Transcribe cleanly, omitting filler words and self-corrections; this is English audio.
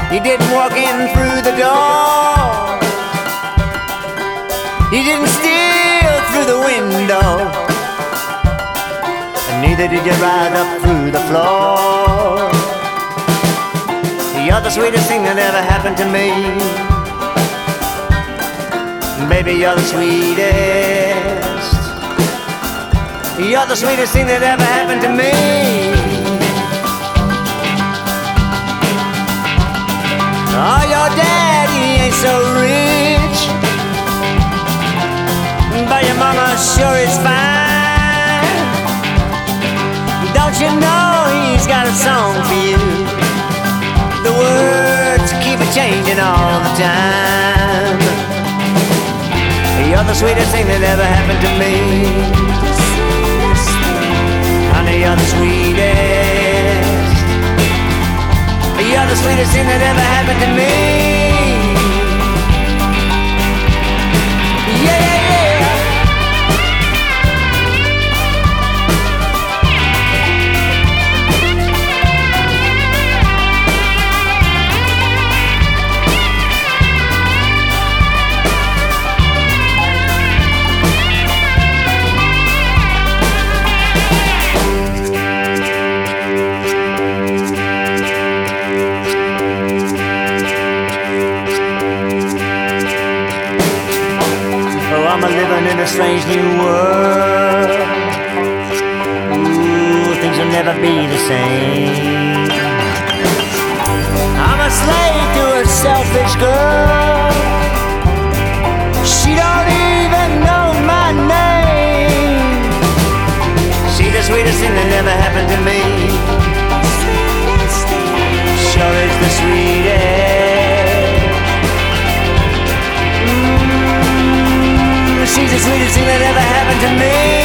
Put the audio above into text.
You didn't walk in through the door. You didn't steal through the window. And neither did you ride up through the floor. You're the sweetest thing that ever happened to me. Baby, you're the sweetest. You're the sweetest thing that ever happened to me. Oh, your daddy ain't so rich, but your mama sure is fine. Don't you know he's got a song for you? The words keep changing all the time. You're the sweetest thing that ever happened to me. Honey, you're the sweetest. You're the sweetest thing that ever happened to me. Yeah, yeah, yeah. I'm living in a strange new world. Ooh, things will never be the same. I'm a slave to a selfish girl. She don't even know my name. She's the sweetest thing that ever happened to me. Sure is the sweetest. She's the sweetest thing that ever happened to me.